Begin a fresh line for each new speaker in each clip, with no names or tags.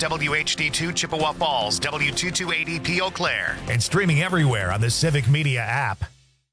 WHD2 Chippewa Falls, W228EP Eau Claire, and streaming everywhere on the Civic Media app.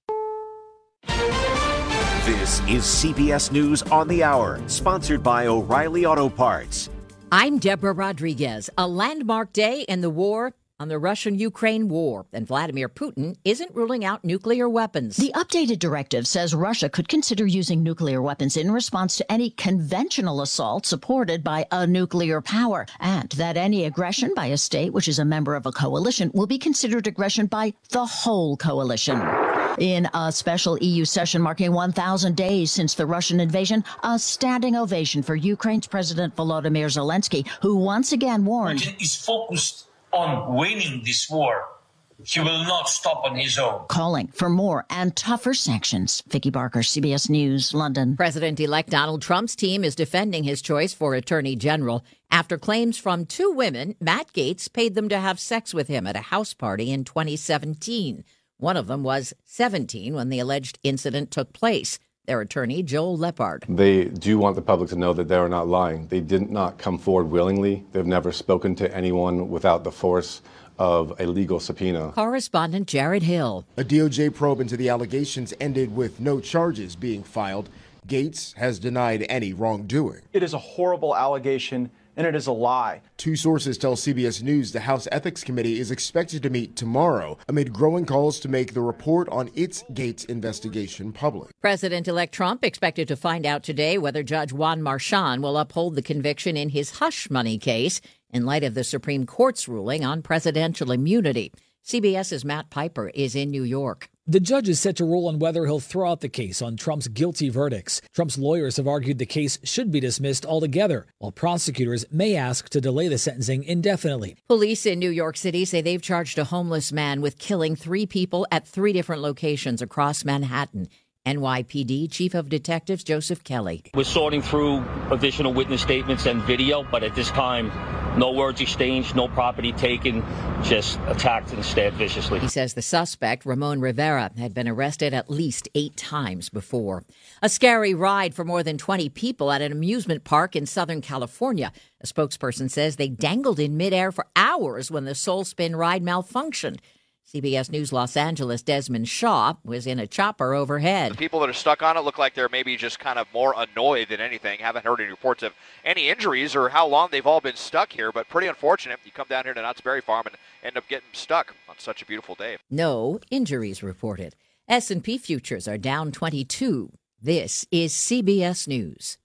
This is CBS News on the Hour, sponsored by O'Reilly Auto Parts.
I'm Deborah Rodriguez. A landmark day in the war on the Russian-Ukraine war, and Vladimir Putin isn't ruling out nuclear weapons.
The updated directive says Russia could consider using nuclear weapons in response to any conventional assault supported by a nuclear power, and that any aggression by a state which is a member of a coalition will be considered aggression by the whole coalition. In a special EU session marking 1,000 days since the Russian invasion, a standing ovation for Ukraine's President Volodymyr Zelensky, who once again warned
Putin is focused on winning this war. He will not stop on his own.
Calling for more and tougher sanctions. Vicky Barker, CBS News, London.
President-elect Donald Trump's team is defending his choice for Attorney General after claims from two women Matt Gaetz paid them to have sex with him at a house party in 2017. One of them was 17 when the alleged incident took place. Their attorney, Joel Lepard.
They do want the public to know that they are not lying. They did not come forward willingly. They've never spoken to anyone without the force of a legal subpoena.
Correspondent Jared Hill.
A DOJ probe into the allegations ended with no charges being filed. Gaetz has denied any wrongdoing.
It is a horrible allegation, and it is a lie.
Two sources tell CBS News the House Ethics Committee is expected to meet tomorrow amid growing calls to make the report on its Gaetz investigation public.
President-elect Trump expected to find out today whether Judge Juan Marchand will uphold the conviction in his hush money case in light of the Supreme Court's ruling on presidential immunity. CBS's Matt Piper is in New York.
The judge is set to rule on whether he'll throw out the case on Trump's guilty verdicts. Trump's lawyers have argued the case should be dismissed altogether, while prosecutors may ask to delay the sentencing indefinitely.
Police in New York City say they've charged a homeless man with killing 3 people at 3 different locations across Manhattan. NYPD Chief of Detectives Joseph Kelly.
We're sorting through additional witness statements and video, but at this time, no words exchanged, no property taken, just attacked and stabbed viciously.
He says the suspect, Ramon Rivera, had been arrested at least 8 times before. A scary ride for more than 20 people at an amusement park in Southern California. A spokesperson says they dangled in midair for hours when the Soul Spin ride malfunctioned. CBS News Los Angeles' Desmond Shaw was in a chopper overhead.
The people that are stuck on it look like they're maybe just kind of more annoyed than anything. Haven't heard any reports of any injuries or how long they've all been stuck here, but pretty unfortunate. You come down here to Knott's Berry Farm and end up getting stuck on such a beautiful day.
No injuries reported. S&P futures are down 22. This is CBS News.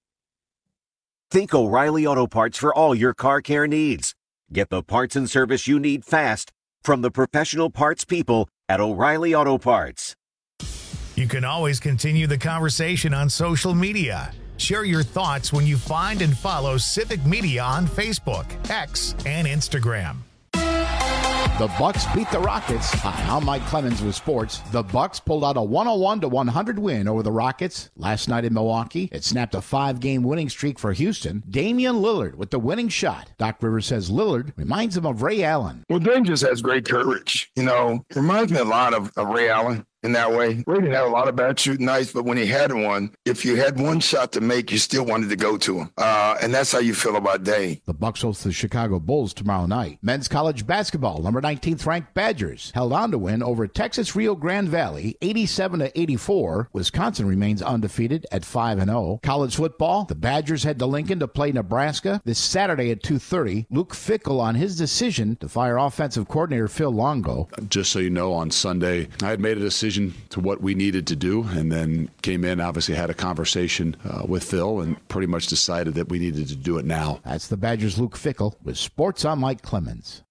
Think O'Reilly Auto Parts for all your car care needs. Get the parts and service you need fast from the professional parts people at O'Reilly Auto Parts.
You can always continue the conversation on social media. Share your thoughts when you find and follow Civic Media on Facebook, X, and Instagram.
The Bucks beat the Rockets. Hi, I'm Mike Clemens with sports. The Bucks pulled out a 101-100 win over the Rockets last night in Milwaukee. It snapped a 5-game winning streak for Houston. Damian Lillard with the winning shot. Doc Rivers says Lillard reminds him of Ray Allen.
Well, Dame just has great courage. You know, reminds me a lot of Ray Allen. In that way, Ray didn't have a lot of bad shooting nights, but when he had one, if you had one shot to make, you still wanted to go to him. And that's how you feel about Dame.
The Bucks host the Chicago Bulls tomorrow night. Men's college basketball, number 19th ranked Badgers held on to win over Texas Rio Grande Valley, 87-84. Wisconsin remains undefeated at 5-0. College football, the Badgers head to Lincoln to play Nebraska this Saturday at 2:30. Luke Fickell on his decision to fire offensive coordinator Phil Longo.
Just so you know, on Sunday, I had made a decision to what we needed to do, and then came in, obviously had a conversation with Phil, and pretty much decided that we needed to do it now.
That's the Badgers' Luke Fickell with Sports on Mike Clemens.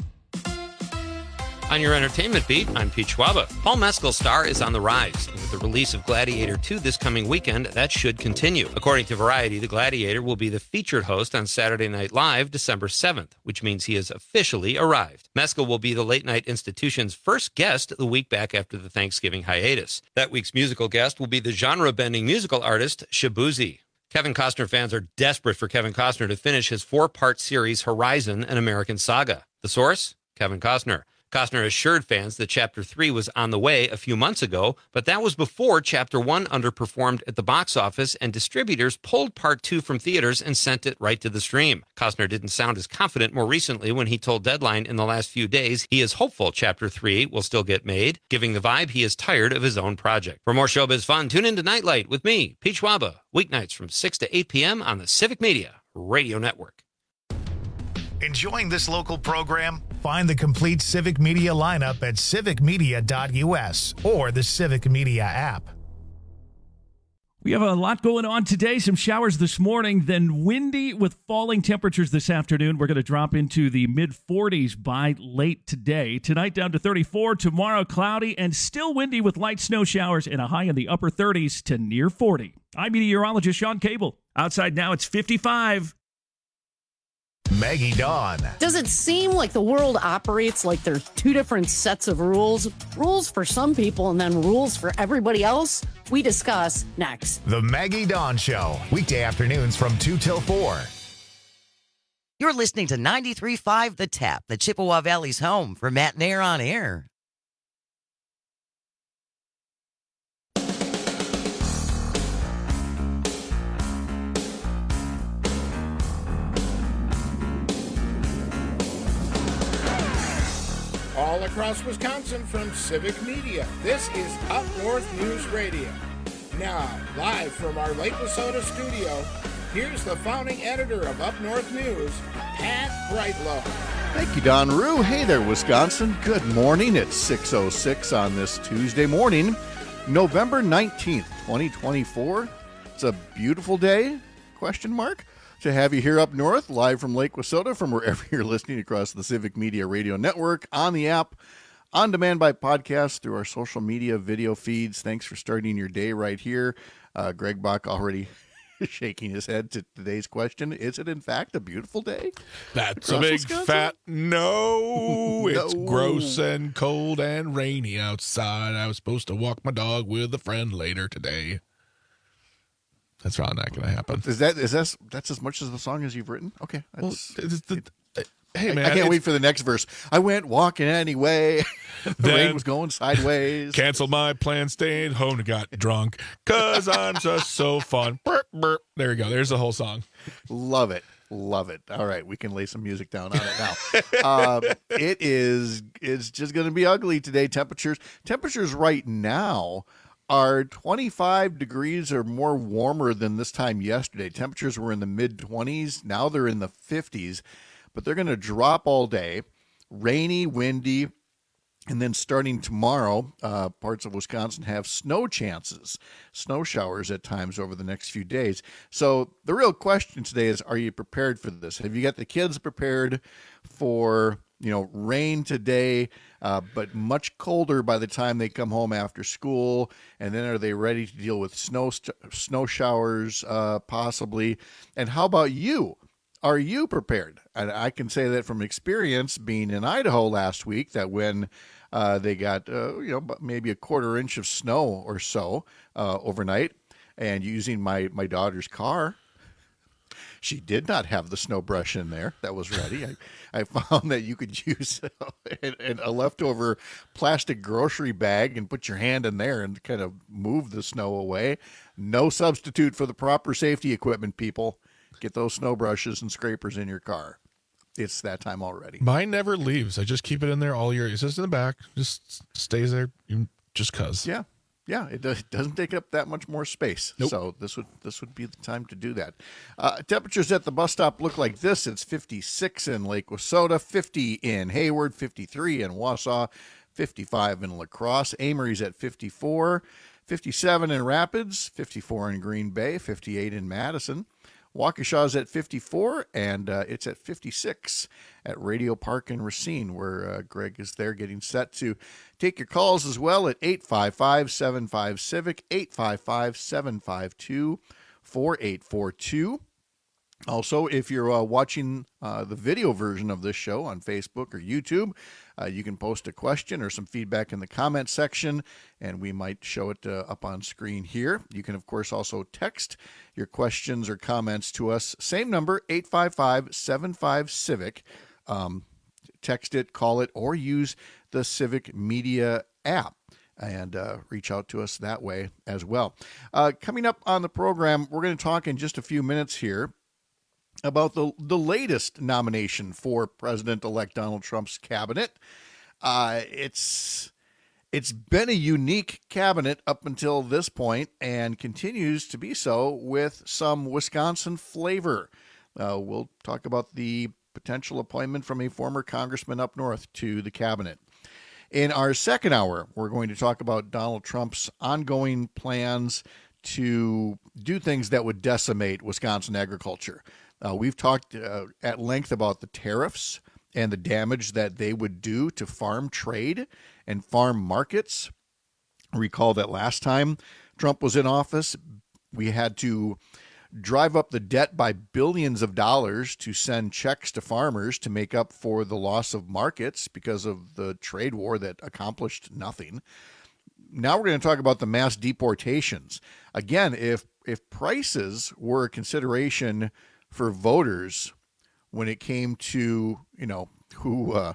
On your entertainment beat, I'm Pete Schwaba. Paul Mescal's star is on the rise. And with the release of Gladiator 2 this coming weekend, that should continue. According to Variety, the Gladiator will be the featured host on Saturday Night Live December 7th, which means he has officially arrived. Mescal will be the Late Night Institution's first guest the week back after the Thanksgiving hiatus. That week's musical guest will be the genre-bending musical artist Shabuzi. Kevin Costner fans are desperate for Kevin Costner to finish his 4-part series Horizon, an American Saga. The source? Kevin Costner. Costner assured fans that Chapter 3 was on the way a few months ago, but that was before Chapter 1 underperformed at the box office and distributors pulled Part 2 from theaters and sent it right to the stream. Costner didn't sound as confident more recently when he told Deadline in the last few days he is hopeful Chapter 3 will still get made, giving the vibe he is tired of his own project. For more showbiz fun, tune into Nightlight with me, Pete Schwaba, weeknights from 6 to 8 p.m. on the Civic Media Radio Network.
Enjoying this local program? Find the complete Civic Media lineup at civicmedia.us or the Civic Media app.
We have a lot going on today. Some showers this morning, then windy with falling temperatures this afternoon. We're going to drop into the mid-40s by late today. Tonight down to 34, tomorrow cloudy and still windy with light snow showers and a high in the upper 30s to near 40. I'm meteorologist Sean Cable. Outside now it's 55.
Maggie Dawn.
Does it seem like the world operates like there's two different sets of rules? Rules for some people and then rules for everybody else? We discuss next.
The Maggie Dawn Show, weekday afternoons from 2 till 4.
You're listening to 93.5 The Tap, the Chippewa Valley's home for Matt and Air on Air.
All across Wisconsin from Civic Media, this is Up North News Radio. Now, live from our Lake Wissota studio, here's the founding editor of Up North News, Pat Brightlow.
Thank you, Don Rue. Hey there, Wisconsin. Good morning. It's 6:06 on this Tuesday morning, November 19th, 2024. It's a beautiful day, question mark, to have you here up north, live from Lake Wissota, from wherever you're listening across the Civic Media Radio Network, on the app, on demand by podcast, through our social media video feeds. Thanks for starting your day right here. Greg Bach already shaking his head to today's question. Is it, in fact, a beautiful day?
That's a big Wisconsin? Fat no. It's gross and cold and rainy outside. I was supposed to walk my dog with a friend later today. That's probably not going to happen.
That's as much as the song as you've written? Okay.
Hey, man.
I can't wait for the next verse. I went walking anyway. The rain was going sideways.
Canceled my plan, stayed home and got drunk because I'm just so fun. Burp, burp. There we go. There's the whole song.
Love it. Love it. All right. We can lay some music down on it now. It's just going to be ugly today. Temperatures right now are 25 degrees or more warmer than this time yesterday. Temperatures were in the mid-20s. Now they're in the 50s, but they're going to drop all day. Rainy, windy, and then starting tomorrow, parts of Wisconsin have snow chances, snow showers at times over the next few days. So the real question today is, are you prepared for this? Have you got the kids prepared for rain today, but much colder by the time they come home after school? And then are they ready to deal with snow showers, possibly? And how about you? Are you prepared? And I can say that from experience, being in Idaho last week, that when they got maybe a quarter inch of snow or so overnight, and using my daughter's car, she did not have the snow brush in there that was ready. I found that you could use a leftover plastic grocery bag and put your hand in there and kind of move the snow away. No substitute for the proper safety equipment, people. Get those snow brushes and scrapers in your car. It's that time already.
Mine never leaves. I just keep it in there all year. It's just in the back. Just stays there just because.
Yeah. Yeah, it doesn't take up that much more space.
Nope.
So this would be the time to do that. Temperatures at the bus stop look like this. It's 56 in Lake Wissota, 50 in Hayward, 53 in Wausau, 55 in La Crosse. Amory's at 54, 57 in Rapids, 54 in Green Bay, 58 in Madison. Waukesha's at 54, and it's at 56 at Radio Park in Racine, where Greg is there getting set to take your calls as well at 855-75-CIVIC, 855-752-4842. Also, if you're watching the video version of this show on Facebook or YouTube, you can post a question or some feedback in the comment section, and we might show it up on screen here. You can, of course, also text your questions or comments to us. Same number, 855-75-CIVIC. text it, call it, or use the Civic Media app and reach out to us that way as well. Coming up on the program, we're going to talk in just a few minutes here about the latest nomination for President-elect Donald Trump's cabinet. It's been a unique cabinet up until this point and continues to be so with some Wisconsin flavor. We'll talk about the potential appointment from a former congressman up north to the cabinet. In our second hour, we're going to talk about Donald Trump's ongoing plans to do things that would decimate Wisconsin agriculture. We've talked at length about the tariffs and the damage that they would do to farm trade and farm markets. Recall that last time Trump was in office, we had to drive up the debt by billions of dollars to send checks to farmers to make up for the loss of markets because of the trade war that accomplished nothing. Now we're going to talk about the mass deportations. Again, if prices were a consideration for voters when it came to, who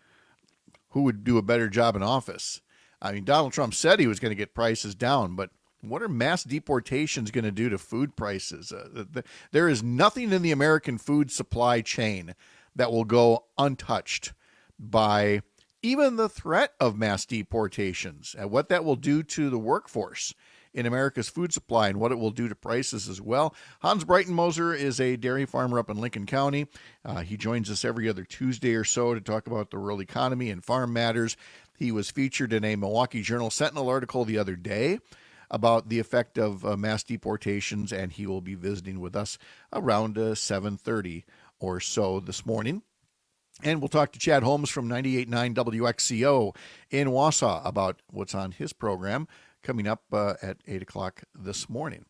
would do a better job in office. I mean, Donald Trump said he was going to get prices down, but what are mass deportations going to do to food prices? There is nothing in the American food supply chain that will go untouched by even the threat of mass deportations and what that will do to the workforce in America's food supply and what it will do to prices as well. Hans Breitenmoser is a dairy farmer up in Lincoln County. He joins us every other Tuesday or so to talk about the rural economy and farm matters. He was featured in a Milwaukee Journal Sentinel article the other day about the effect of mass deportations, and he will be visiting with us around 7:30 or so this morning. And we'll talk to Chad Holmes from 98.9 WXCO in Wausau about what's on his program coming up at 8 o'clock this morning.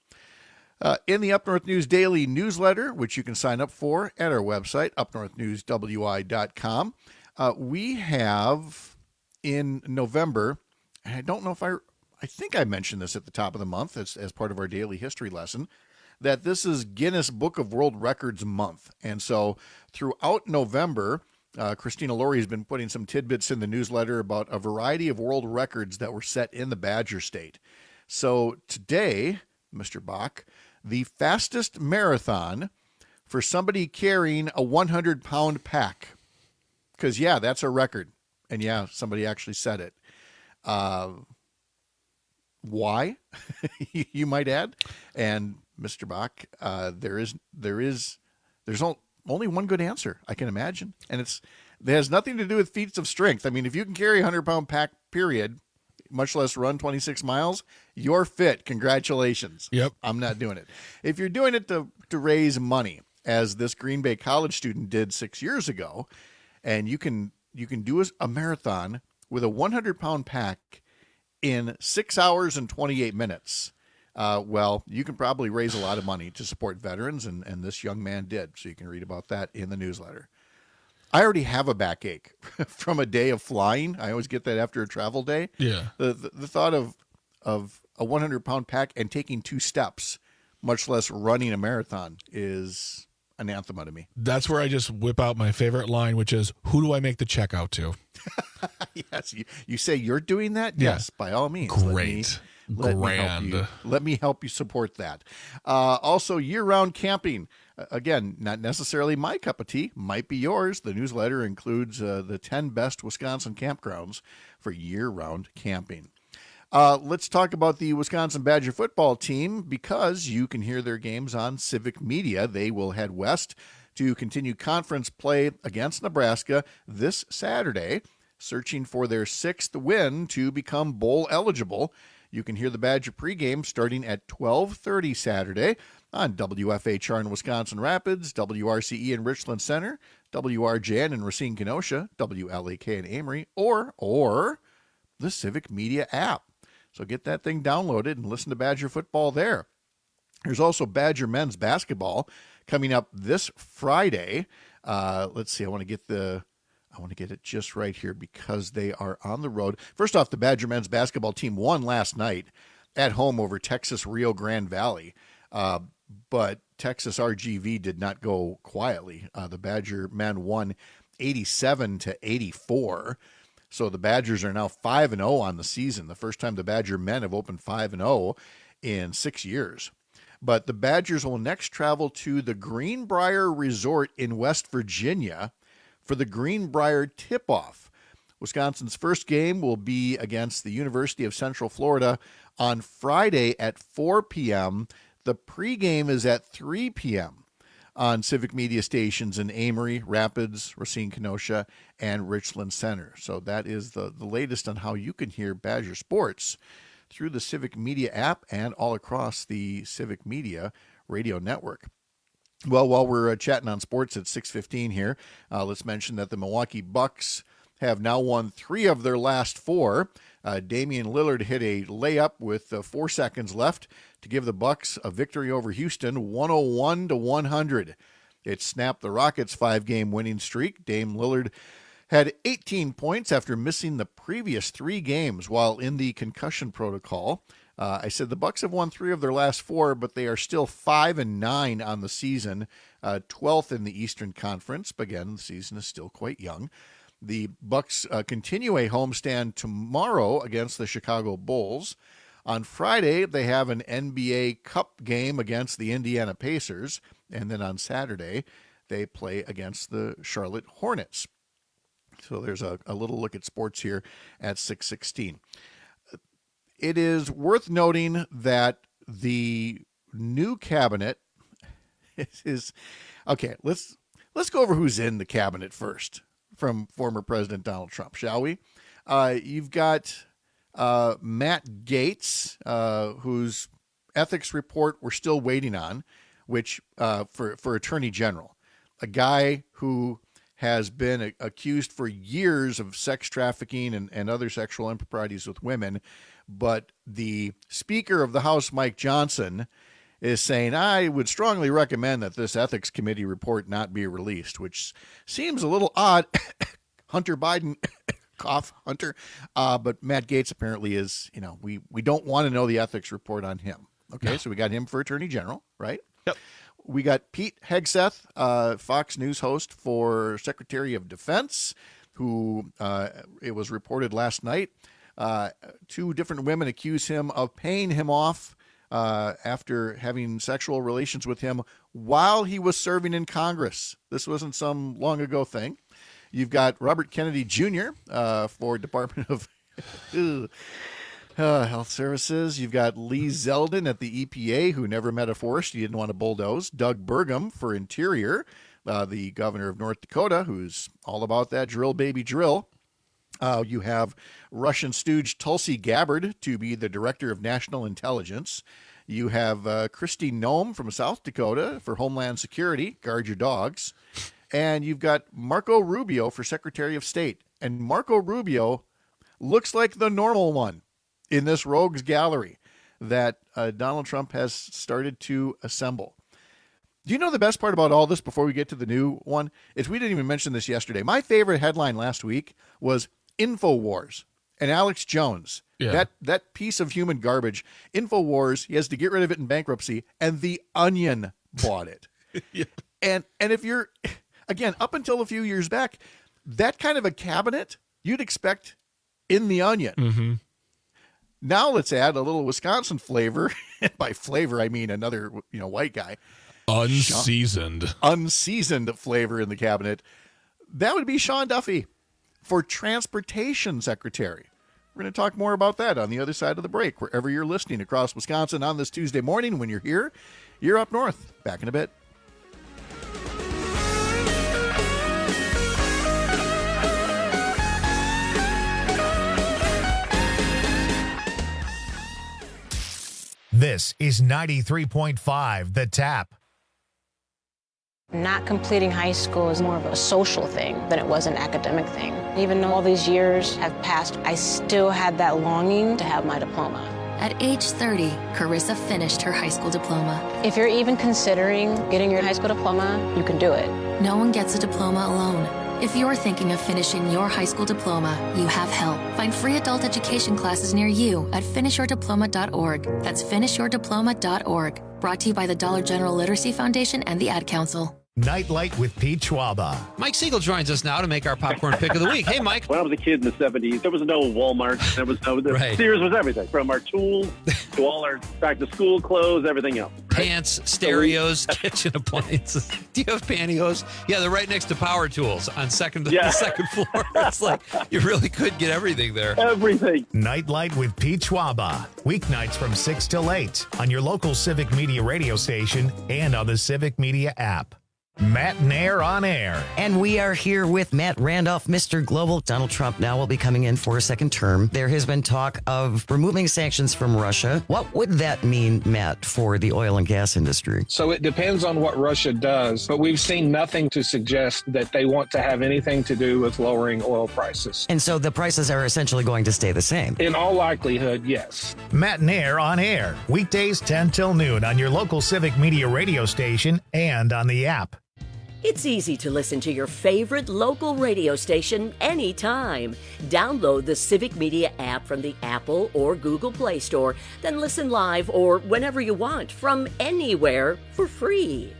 In the Up North News Daily newsletter, which you can sign up for at our website, upnorthnewswi.com, we have in November, and I don't know if I think I mentioned this at the top of the month as part of our daily history lesson, that this is Guinness Book of World Records month. And so throughout November, Christina Laurie has been putting some tidbits in the newsletter about a variety of world records that were set in the Badger State. So today, Mr. Bach, the fastest marathon for somebody carrying a 100-pound pack. Because, yeah, that's a record. And, yeah, somebody actually said it. Why, you might add? And, Mr. Bach, there's only one good answer, I can imagine. And it has nothing to do with feats of strength. I mean, if you can carry a 100-pound pack, period, much less run 26 miles, you're fit. Congratulations.
Yep.
I'm not doing it. If you're doing it to raise money, as this Green Bay college student did 6 years ago, and you can do a marathon with a 100-pound pack in 6 hours and 28 minutes, well, you can probably raise a lot of money to support veterans, and this young man did. So you can read about that in the newsletter. I already have a backache from a day of flying. I always get that after a travel day.
Yeah.
The thought of a 100-pound pack and taking 2 steps, much less running a marathon, is anathema to me.
That's where I just whip out my favorite line, which is, who do I make the check out to?
Yes. You say you're doing that?
Yeah.
Yes, by all means.
Great.
Let me help you support that. Also, year-round camping. Again, not necessarily my cup of tea. Might be yours. The newsletter includes the 10 best Wisconsin campgrounds for year-round camping. Let's talk about the Wisconsin Badger football team because you can hear their games on Civic Media. They will head west to continue conference play against Nebraska this Saturday, searching for their 6th win to become bowl eligible. You can hear the Badger pregame starting at 12:30 Saturday on WFHR in Wisconsin Rapids, WRCE in Richland Center, WRJN in Racine Kenosha, WLAK in Amory, or the Civic Media app. So get that thing downloaded and listen to Badger football there. There's also Badger men's basketball coming up this Friday. Let's see. I want to get it just right here because they are on the road. First off, the Badger men's basketball team won last night at home over Texas Rio Grande Valley. But Texas RGV did not go quietly. The Badger men won 87-84. So the Badgers are now 5-0 on the season. The first time the Badger men have opened 5-0 in 6 years. But the Badgers will next travel to the Greenbrier Resort in West Virginia for the Greenbrier tip-off. Wisconsin's first game will be against the University of Central Florida on Friday at 4 p.m. The pregame is at 3 p.m. on Civic Media stations in Amory, Rapids, Racine, Kenosha, and Richland Center. So that is the latest on how you can hear Badger sports through the Civic Media app and all across the Civic Media radio network. Well, while we're chatting on sports at 6:15 here, let's mention that the Milwaukee Bucks have now won 3 of their last 4. Damian Lillard hit a layup with 4 seconds left to give the Bucks a victory over Houston, 101-100. It snapped the Rockets' 5-game winning streak. Dame Lillard had 18 points after missing the previous 3 games while in the concussion protocol. I said the Bucks have won 3 of their last 4, but they are still 5-9 on the season, 12th in the Eastern Conference. But again, the season is still quite young. The Bucks continue a homestand tomorrow against the Chicago Bulls. On Friday, they have an NBA Cup game against the Indiana Pacers. And then on Saturday, they play against the Charlotte Hornets. So there's a little look at sports here at 6:16. It is worth noting that the new cabinet is okay. Let's go over who's in the cabinet first from former President Donald Trump, shall we? You've got Matt Gaetz, whose ethics report we're still waiting on, which for Attorney General, a guy who has been accused for years of sex trafficking and other sexual improprieties with women. But the Speaker of the House, Mike Johnson, is saying, I would strongly recommend that this ethics committee report not be released, which seems a little odd. Hunter Biden, cough, Hunter. But Matt Gaetz apparently is, we don't want to know the ethics report on him. Okay, no. So we got him for Attorney General, right? Yep. We got Pete Hegseth, Fox News host for Secretary of Defense, who it was reported last night. 2 different women accuse him of paying him off after having sexual relations with him while he was serving in Congress. This wasn't some long ago thing. You've got Robert Kennedy Jr. For Department of Health Services. You've got Lee Zeldin at the EPA, who never met a forest he didn't want to bulldoze. Doug Burgum for Interior, the governor of North Dakota, who's all about that drill, baby, drill. You have Russian stooge Tulsi Gabbard to be the director of national intelligence. You have Kristi Noem from South Dakota for Homeland Security, guard your dogs. And you've got Marco Rubio for Secretary of State. And Marco Rubio looks like the normal one in this rogues gallery that Donald Trump has started to assemble. Do you know the best part about all this before we get to the new one? Is we didn't even mention this yesterday. My favorite headline last week was InfoWars and Alex Jones. Yeah. That piece of human garbage. InfoWars, he has to get rid of it in bankruptcy, and The Onion bought it. Yeah. And if you're, again, up until a few years back, that kind of a cabinet you'd expect in The Onion. Mm-hmm. Now let's add a little Wisconsin flavor. By flavor, I mean another white guy.
Unseasoned
flavor in the cabinet. That would be Sean Duffy for Transportation Secretary. We're going to talk more about that on the other side of the break, wherever you're listening across Wisconsin on this Tuesday morning. When you're here, you're up north. Back in a bit.
This is 93.5 The Tap.
Not completing high school is more of a social thing than it was an academic thing. Even though all these years have passed, I still had that longing to have my diploma.
At age 30, Carissa finished her high school diploma.
If you're even considering getting your high school diploma, you can do it.
No one gets a diploma alone. If you're thinking of finishing your high school diploma, you have help. Find free adult education classes near you at finishyourdiploma.org. That's finishyourdiploma.org. Brought to you by the Dollar General Literacy Foundation and the Ad Council.
Nightlight with Pete Schwaba.
Mike Siegel joins us now to make our popcorn pick of the week. Hey, Mike.
When I was a kid in the 70s, there was no Walmart. There was no
Right.
Sears was everything, from our tools to all our back-to-school clothes, everything else.
Pants, stereos, kitchen appliances. Do you have pantyhose? Yeah, they're right next to power tools on the second floor. It's like you really could get everything there.
Everything.
Nightlight with Pete Schwaba. Weeknights from 6 till 8 on your local Civic Media radio station and on the Civic Media app. Matt Nair on air.
And we are here with Matt Randolph, Mr. Global. Donald Trump now will be coming in for a second term. There has been talk of removing sanctions from Russia. What would that mean, Matt, for the oil and gas industry?
So it depends on what Russia does, but we've seen nothing to suggest that they want to have anything to do with lowering oil prices.
And so the prices are essentially going to stay the same?
In all likelihood, yes.
Matt Nair on air. Weekdays 10 till noon on your local Civic Media radio station and on the app.
It's easy to listen to your favorite local radio station anytime. Download the Civic Media app from the Apple or Google Play Store, then listen live or whenever you want from anywhere for free.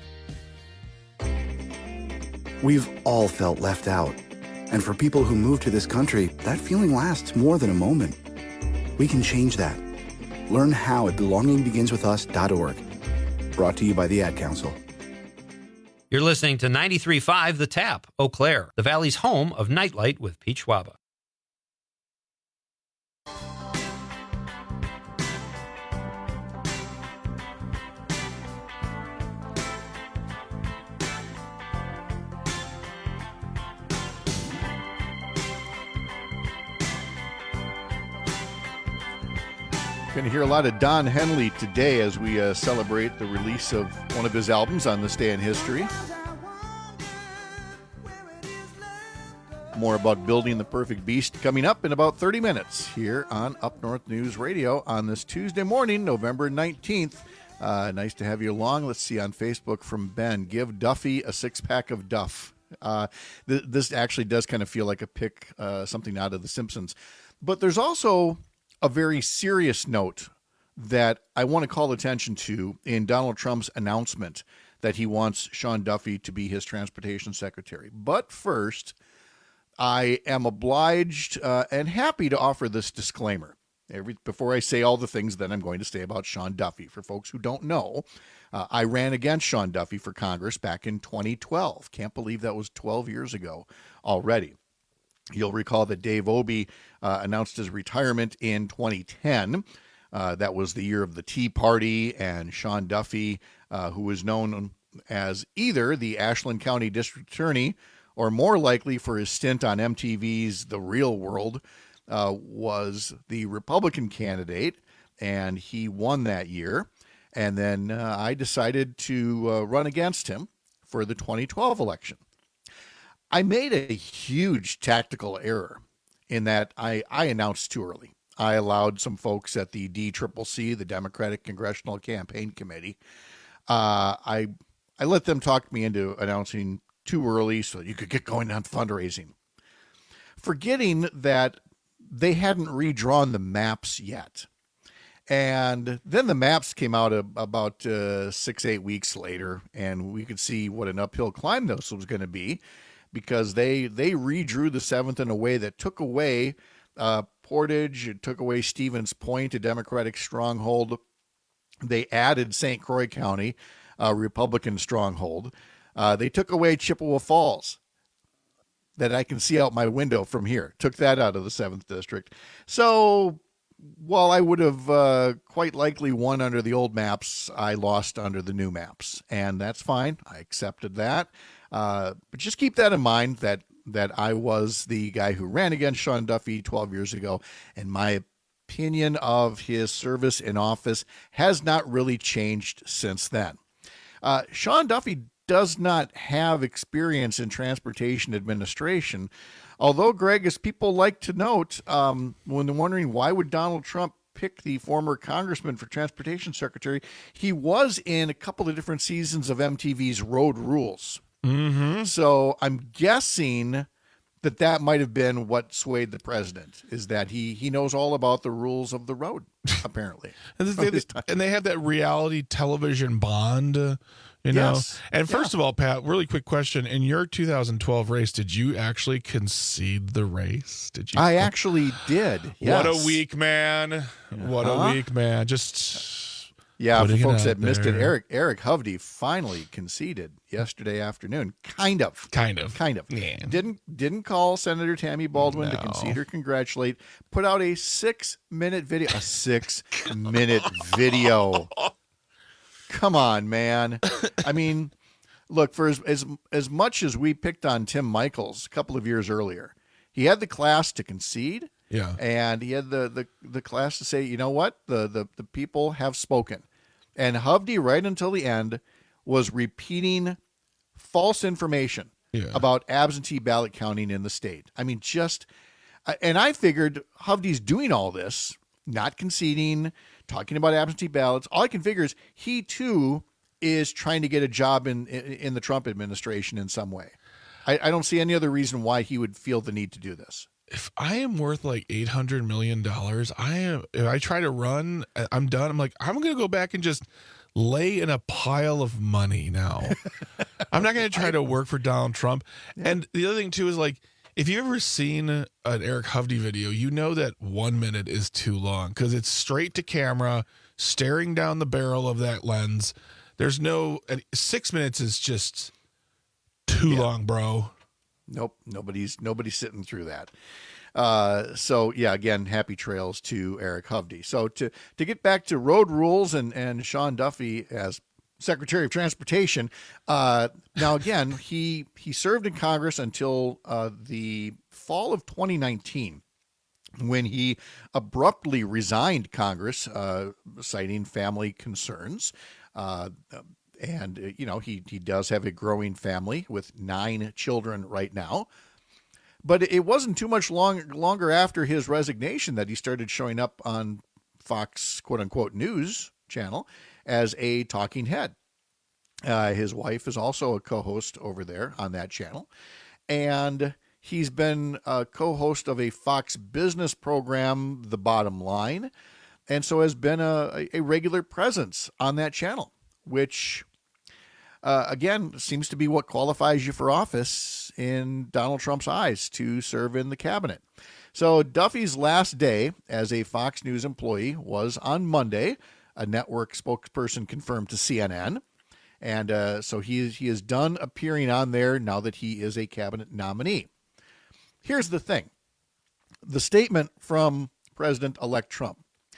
We've all felt left out. And for people who move to this country, that feeling lasts more than a moment. We can change that. Learn how at belongingbeginswithus.org. Brought to you by the Ad Council.
You're listening to 93.5 The Tap, Eau Claire, the Valley's home of Nightlight with Pete Schwaba.
Going to hear a lot of Don Henley today as we celebrate the release of one of his albums on this day in history. More about Building the Perfect Beast coming up in about 30 minutes here on Up North News Radio on this Tuesday morning, November 19th. Nice to have you along. Let's see on Facebook from Ben. Give Duffy a six-pack of Duff. This actually does kind of feel like a pick, something out of The Simpsons. But there's also a very serious note that I want to call attention to in Donald Trump's announcement that he wants Sean Duffy to be his transportation secretary. But first, I am obliged and happy to offer this disclaimer before I say all the things that I'm going to say about Sean Duffy. For folks who don't know, I ran against Sean Duffy for Congress back in 2012. Can't believe that was 12 years ago already. You'll recall that Dave Obey announced his retirement in 2010. That was the year of the Tea Party, and Sean Duffy, who was known as either the Ashland County District Attorney or more likely for his stint on MTV's The Real World, was the Republican candidate, and he won that year. And then I decided to run against him for the 2012 election. I made a huge tactical error in that I announced too early. I allowed some folks at the DCCC, the Democratic Congressional Campaign Committee, I let them talk me into announcing too early so you could get going on fundraising, forgetting that they hadn't redrawn the maps yet. And then the maps came out about 6-8 weeks later, and we could see what an uphill climb this was going to be, because they redrew the 7th in a way that took away Portage, it took away Stevens Point, a Democratic stronghold. They added St. Croix County, a Republican stronghold. They took away Chippewa Falls, that I can see out my window from here. Took that out of the 7th District. So while I would have quite likely won under the old maps, I lost under the new maps. And that's fine. I accepted that. But just keep that in mind, that I was the guy who ran against Sean Duffy 12 years ago. And my opinion of his service in office has not really changed since then. Sean Duffy does not have experience in transportation administration. Although, Greg, as people like to note, when they're wondering why would Donald Trump pick the former congressman for transportation secretary, he was in a couple of different seasons of MTV's Road Rules. Mm-hmm. So I'm guessing that might have been what swayed the president, is that he knows all about the rules of the road, apparently.
And they have that reality television bond, You know?
Yes.
And first of all, Pat, really quick question. In your 2012 race, did you actually concede the race? Did you?
I actually did. Yes.
What a week, man. What a week, man. Just
for folks that missed it, Eric Hovde finally conceded yesterday afternoon. Kind of.
Yeah.
Didn't call Senator Tammy Baldwin to concede or congratulate. Put out a 6-minute video. A 6-minute video. Come on, man. I mean, look, for as much as we picked on Tim Michels a couple of years earlier, he had the class to concede.
Yeah.
And he had the class to say, you know what? The people have spoken. And Hovde, right until the end, was repeating false information about absentee ballot counting in the state. I mean, and I figured Hovde's doing all this, not conceding, talking about absentee ballots. All I can figure is he too is trying to get a job in the Trump administration in some way. I don't see any other reason why he would feel the need to do this.
If I am worth like $800 million, if I try to run, I'm done. I'm like, I'm going to go back and just lay in a pile of money now. I'm not going to try to work for Donald Trump. Yeah. And the other thing too is like, if you've ever seen an Eric Hovde video, you know that 1 minute is too long because it's straight to camera, staring down the barrel of that lens. There's 6 minutes is just too long, bro.
Nope. Nobody's sitting through that. So again, happy trails to Eric Hovde. So to get back to road rules and Sean Duffy as Secretary of Transportation. Now, again, he served in Congress until the fall of 2019, when he abruptly resigned Congress, citing family concerns. And he does have a growing family with 9 children right now. But it wasn't too much longer after his resignation that he started showing up on Fox, quote unquote, news channel as a talking head. His wife is also a co-host over there on that channel. And he's been a co-host of a Fox business program, The Bottom Line, and so has been a regular presence on that channel, which, again, seems to be what qualifies you for office in Donald Trump's eyes to serve in the cabinet. So Duffy's last day as a Fox News employee was on Monday, a network spokesperson confirmed to CNN. And so he is done appearing on there now that he is a cabinet nominee. Here's the thing. The statement from President-elect Trump.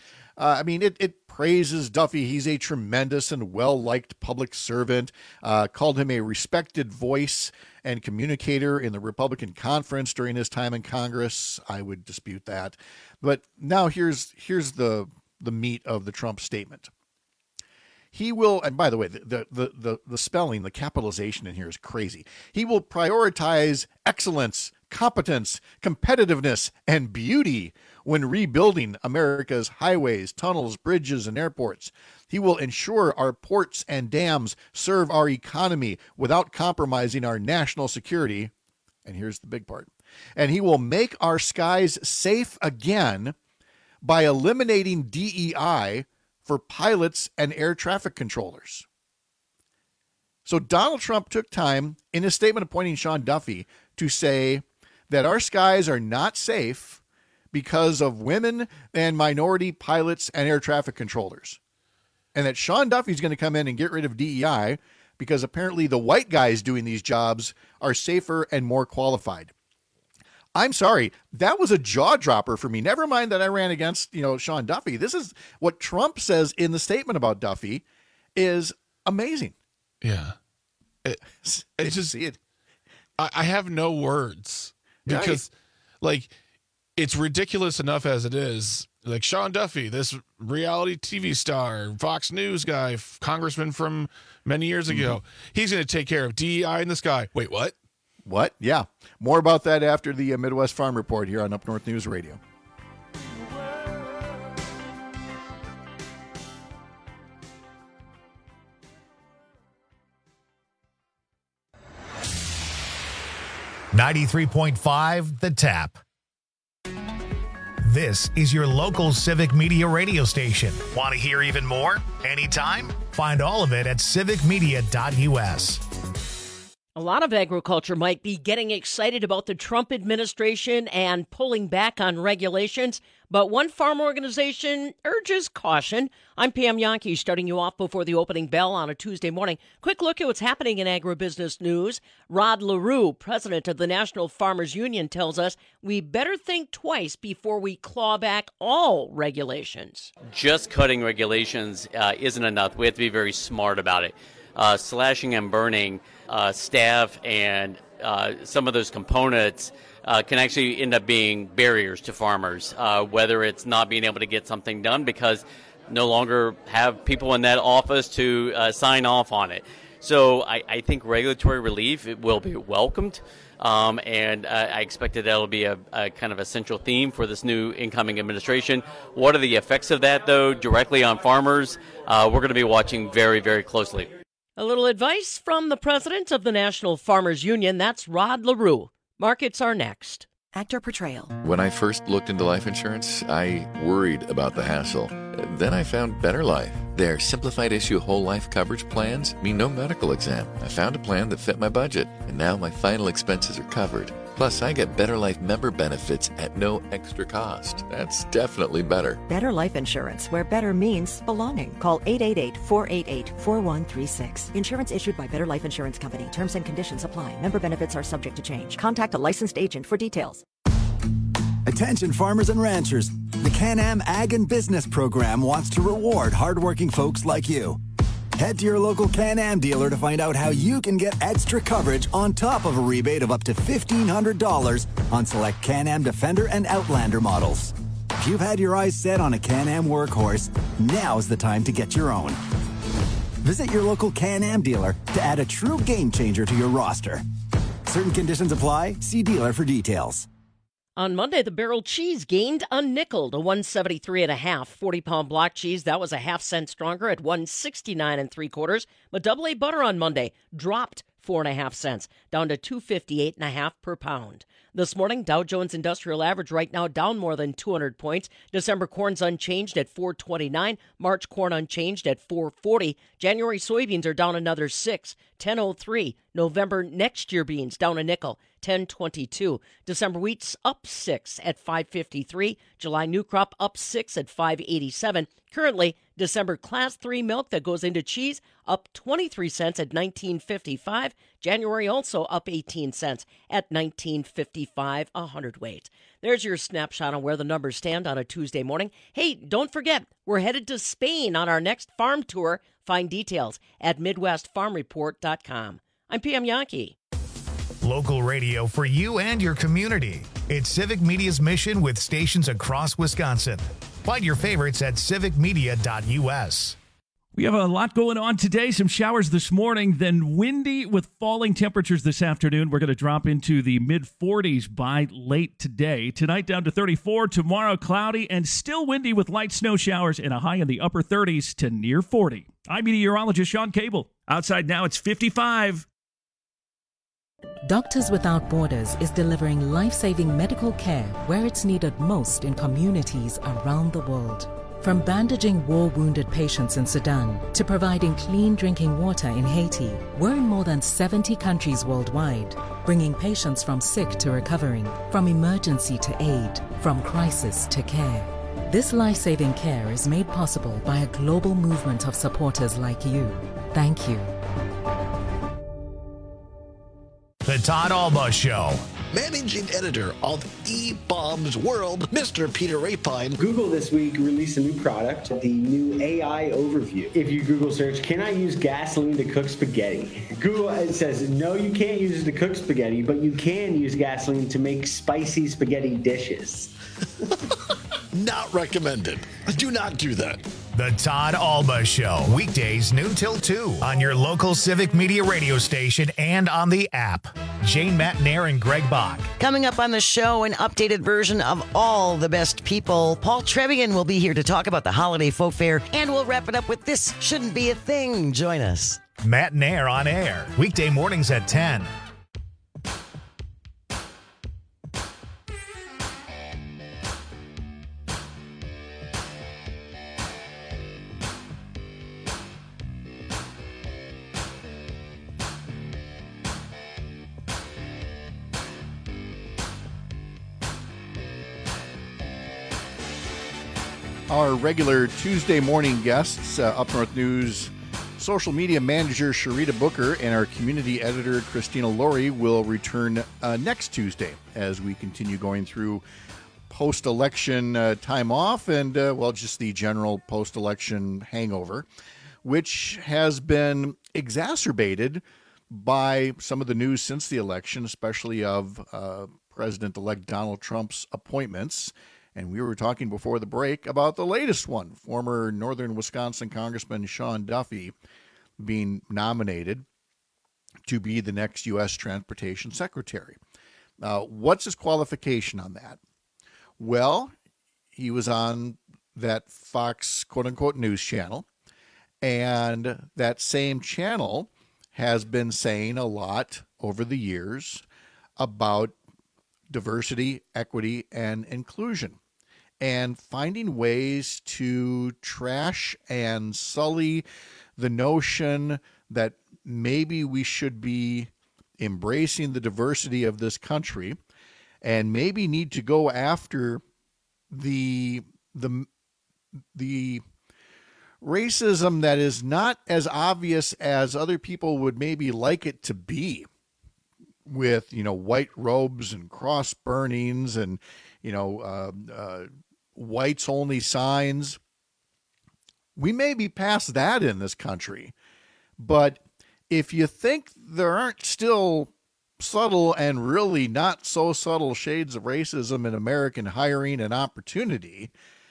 It praises Duffy. He's a tremendous and well-liked public servant, called him a respected voice and communicator in the Republican conference during his time in Congress. I would dispute that. But now here's the meat of the Trump statement. He will, and by the way, the spelling, the capitalization in here is crazy. He will prioritize excellence, competence, competitiveness, and beauty when rebuilding America's highways, tunnels, bridges, and airports. He will ensure our ports and dams serve our economy without compromising our national security. And here's the big part. And he will make our skies safe again by eliminating DEI for pilots and air traffic controllers. So Donald Trump took time in his statement appointing Sean Duffy to say that our skies are not safe because of women and minority pilots and air traffic controllers. And that Sean Duffy's going to come in and get rid of DEI because apparently the white guys doing these jobs are safer and more qualified. I'm sorry, that was a jaw dropper for me. Never mind that I ran against, Sean Duffy. This is what Trump says in the statement about Duffy is amazing.
Yeah. It's just, I have no words because it's ridiculous enough as it is. Like Sean Duffy, this reality TV star, Fox News guy, congressman from many years ago, he's going to take care of DEI in the sky. Wait, what?
What? Yeah. More about that after the Midwest Farm Report here on Up North News Radio.
.5 The Tap. This is your local Civic Media radio station. Want to hear even more? Anytime? Find all of it at civicmedia.us.
A lot of agriculture might be getting excited about the Trump administration and pulling back on regulations, but one farm organization urges caution. I'm Pam Yankee, starting you off before the opening bell on a Tuesday morning. Quick look at what's happening in agribusiness news. Rod LaRue, president of the National Farmers Union, tells us we better think twice before we claw back all regulations.
Just cutting regulations isn't enough. We have to be very smart about it. Slashing and burning staff and some of those components can actually end up being barriers to farmers, whether it's not being able to get something done because no longer have people in that office to sign off on it. So I think regulatory relief will be welcomed, and I expect that will be a kind of a central theme for this new incoming administration. What are the effects of that, though, directly on farmers? We're going to be watching very, very closely.
A little advice from the president of the National Farmers Union. That's Rod LaRue. Markets are next.
Actor portrayal.
When I first looked into life insurance, I worried about the hassle. Then I found Better Life. Their simplified issue whole life coverage plans mean no medical exam. I found a plan that fit my budget, and now my final expenses are covered. Plus, I get Better Life member benefits at no extra cost. That's definitely better.
Better Life Insurance, where better means belonging. Call 888-488-4136. Insurance issued by Better Life Insurance Company. Terms and conditions apply. Member benefits are subject to change. Contact a licensed agent for details.
Attention farmers and ranchers. The Can-Am Ag and Business Program wants to reward hardworking folks like you. Head to your local Can-Am dealer to find out how you can get extra coverage on top of a rebate of up to $1,500 on select Can-Am Defender and Outlander models. If you've had your eyes set on a Can-Am workhorse, now's the time to get your own. Visit your local Can-Am dealer to add a true game changer to your roster. Certain conditions apply. See dealer for details.
On Monday, the barrel cheese gained a nickel to 173.5. 40-pound block cheese, that was a half-cent stronger at 169 3/4. But Double A butter on Monday dropped 4.5 cents, down to 258.5 per pound. This morning, Dow Jones Industrial Average right now down more than 200 points. December corn's unchanged at 429. March corn unchanged at 440. January soybeans are down another 6, 10.03. November next year beans down a nickel, 10.22. December wheat's up 6 at 5.53. July new crop up 6 at 5.87. Currently, December Class 3 milk that goes into cheese up 23 cents at 19.55. January also up 18 cents at 19.55 a hundredweight. There's your snapshot on where the numbers stand on a Tuesday morning. Hey, don't forget, we're headed to Spain on our next farm tour. Find details at MidwestFarmReport.com. I'm Pam Yankee.
Local radio for you and your community. It's Civic Media's mission with stations across Wisconsin. Find your favorites at civicmedia.us.
We have a lot going on today. Some showers this morning, then windy with falling temperatures this afternoon. We're going to drop into the mid-40s by late today. Tonight down to 34, tomorrow cloudy and still windy with light snow showers and a high in the upper 30s to near 40. I'm meteorologist Sean Cable. Outside now it's 55.
Doctors Without Borders is delivering life-saving medical care where it's needed most in communities around the world. From bandaging war-wounded patients in Sudan to providing clean drinking water in Haiti, we're in more than 70 countries worldwide, bringing patients from sick to recovering, from emergency to aid, from crisis to care. This life-saving care is made possible by a global movement of supporters like you. Thank you.
The Todd Alba Show.
Managing editor of eBaum's World, Mr. Peter Rapine.
Google this week released a new product, the new AI Overview. If you Google search, can I use gasoline to cook spaghetti? Google says, no, you can't use it to cook spaghetti, but you can use gasoline to make spicy spaghetti dishes.
Not recommended. Do not do that.
The Todd Alba Show, weekdays noon till 2 on your local Civic Media radio station and on the app. Jane Matnair and Greg Bach.
Coming up on the show, an updated version of All the Best People. Paul Trevian will be here to talk about the holiday folk fair, and we'll wrap it up with This Shouldn't Be a Thing. Join us.
Matnair on air, weekday mornings at 10.
Our regular Tuesday morning guests, Up North News social media manager Sharita Booker and our community editor Christina Laurie will return next Tuesday as we continue going through post-election time off and, just the general post-election hangover, which has been exacerbated by some of the news since the election, especially of President-elect Donald Trump's appointments. And we were talking before the break about the latest one, former Northern Wisconsin Congressman Sean Duffy being nominated to be the next U.S. Transportation Secretary. What's his qualification on that? Well, he was on that Fox quote-unquote news channel, and that same channel has been saying a lot over the years about diversity, equity, and inclusion, and finding ways to trash and sully the notion that maybe we should be embracing the diversity of this country and maybe need to go after the racism that is not as obvious as other people would maybe like it to be, with, white robes and cross burnings and, whites only signs. We may be past that in this country, but if you think there aren't still subtle and really not so subtle shades of racism in American hiring and opportunity,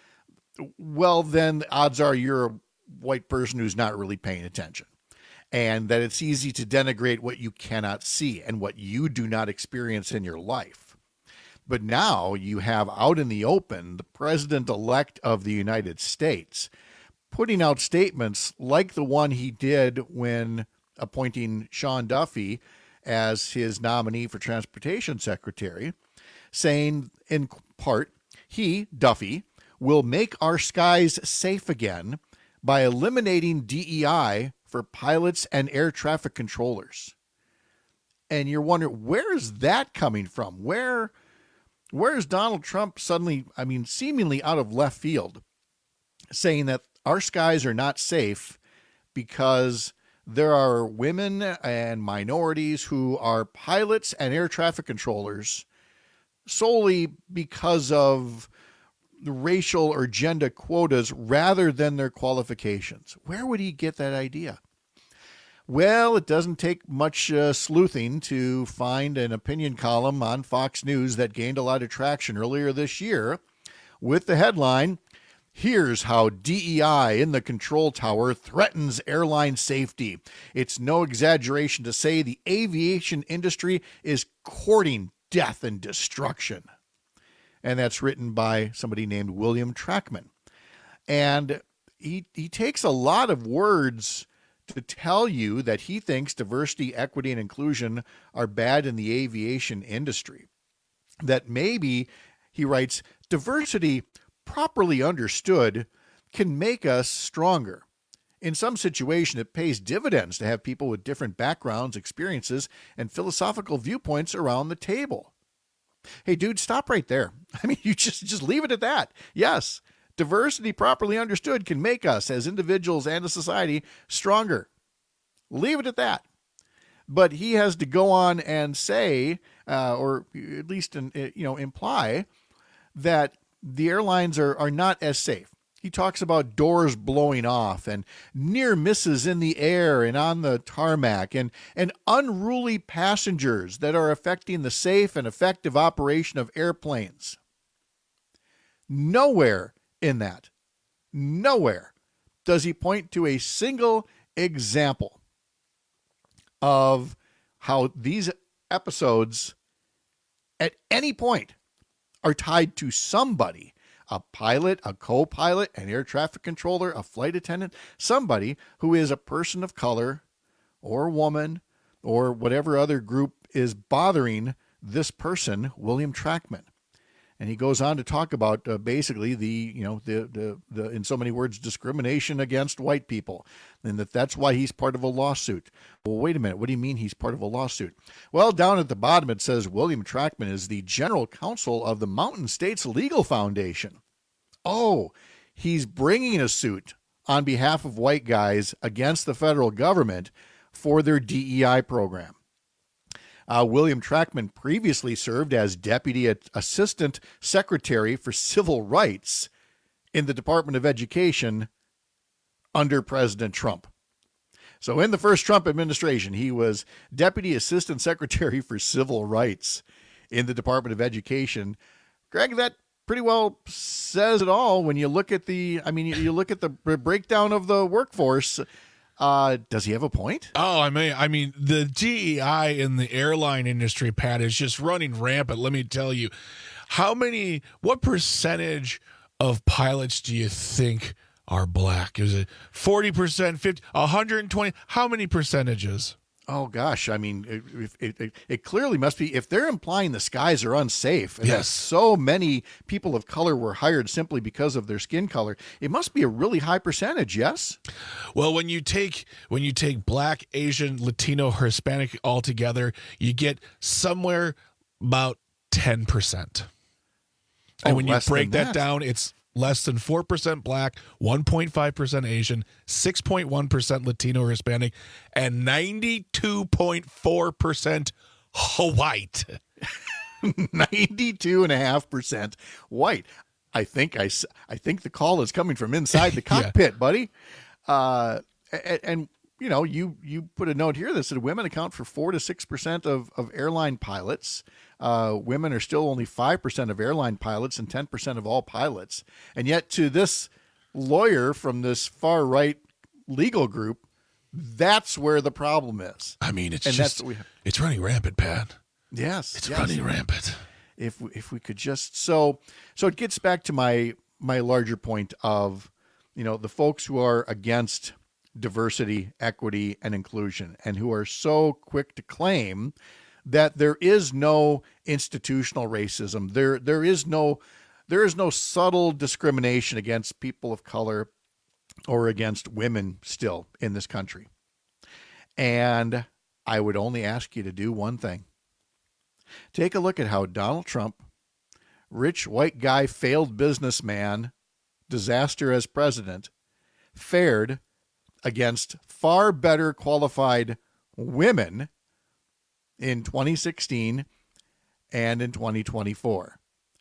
well, then the odds are you're a white person who's not really paying attention, and that it's easy to denigrate what you cannot see and what you do not experience in your life. But now you have out in the open the president-elect of the United States putting out statements like the one he did when appointing Sean Duffy as his nominee for Transportation Secretary, saying in part, he, Duffy, will make our skies safe again by eliminating DEI for pilots and air traffic controllers. And you're wondering, where is that coming from? Where is Donald Trump suddenly, seemingly out of left field, saying that our skies are not safe because there are women and minorities who are pilots and air traffic controllers solely because of the racial or gender quotas rather than their qualifications? Where would he get that idea? Well, it doesn't take much sleuthing to find an opinion column on Fox News that gained a lot of traction earlier this year with the headline, "Here's how DEI in the control tower threatens airline safety. It's no exaggeration to say the aviation industry is courting death and destruction." And that's written by somebody named William Trackman. And he takes a lot of words to tell you that he thinks diversity, equity, and inclusion are bad in the aviation industry. That maybe, he writes, diversity properly understood can make us stronger. In some situation, it pays dividends to have people with different backgrounds, experiences, and philosophical viewpoints around the table. Hey, dude, stop right there. You just leave it at that. Yes, diversity properly understood can make us as individuals and a society stronger. Leave it at that. But he has to go on and say, or at least imply, that the airlines are not as safe. He talks about doors blowing off and near misses in the air and on the tarmac and unruly passengers that are affecting the safe and effective operation of airplanes. Nowhere in that, nowhere does he point to a single example of how these episodes at any point are tied to somebody, a pilot, a co-pilot, an air traffic controller, a flight attendant, somebody who is a person of color or woman or whatever other group is bothering this person, William Trackman. And he goes on to talk about basically the in so many words, discrimination against white people, and that's why he's part of a lawsuit. Well, wait a minute. What do you mean he's part of a lawsuit? Well, down at the bottom, it says William Trackman is the general counsel of the Mountain States Legal Foundation. Oh, he's bringing a suit on behalf of white guys against the federal government for their DEI program. William Trackman previously served as Deputy Assistant Secretary for Civil Rights in the Department of Education under President Trump. So in the first Trump administration, he was Deputy Assistant Secretary for Civil Rights in the Department of Education. Greg, that pretty well says it all when you look at you look at the breakdown of the workforce. Does he have a point?
Oh, I mean, the DEI in the airline industry, Pat, is just running rampant. Let me tell you, what percentage of pilots do you think are black? Is it 40%, 50, 120? How many percentages?
Oh, gosh. I mean, it clearly must be, if they're implying the skies are unsafe, and
yes,
so many people of color were hired simply because of their skin color, it must be a really high percentage, yes?
Well, when you take black, Asian, Latino, Hispanic all together, you get somewhere about 10%. And when you break that down, it's less than 4% black, 1.5% Asian, 6.1% Latino or Hispanic, and 92.4% white.
92.5% white. I think the call is coming from inside the cockpit, buddy. And you know, you put a note here that said women account for 4 to 6% of airline pilots. Women are still only 5% of airline pilots and 10% of all pilots. And yet to this lawyer from this far right legal group, that's where the problem is.
I mean, it's running rampant, Pat.
Yes.
It's running rampant.
If we could just, so it gets back to my larger point of, you know, the folks who are against diversity, equity, and inclusion, and who are so quick to claim that there is no institutional racism. There is no subtle discrimination against people of color or against women still in this country. And I would only ask you to do one thing. Take a look at how Donald Trump, rich white guy, failed businessman, disaster as president, fared against far better qualified women in 2016 and in 2024.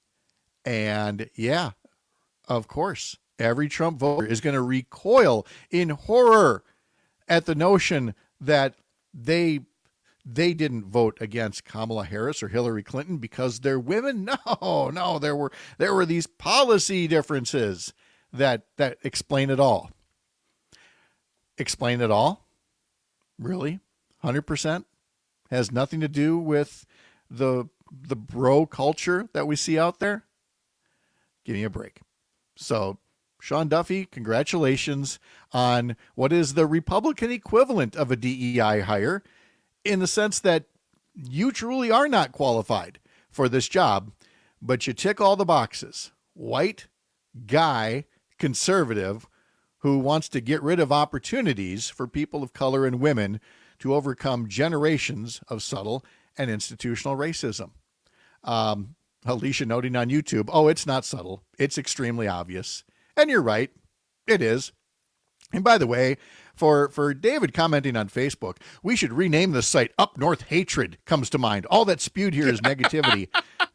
And yeah, of course, every Trump voter is going to recoil in horror at the notion that they didn't vote against Kamala Harris or Hillary Clinton because they're women. No, there were these policy differences that explain it all. Explain it all? Really? 100%? Has nothing to do with the bro culture that we see out there? Give me a break. So, Sean Duffy, congratulations on what is the Republican equivalent of a DEI hire, in the sense that you truly are not qualified for this job, but you tick all the boxes. White, guy, conservative, who wants to get rid of opportunities for people of color and women to overcome generations of subtle and institutional racism. Alicia noting on YouTube, oh, it's not subtle. It's extremely obvious. And you're right. It is. And by the way, for David commenting on Facebook, we should rename the site Up North Hatred comes to mind. All that's spewed here is negativity.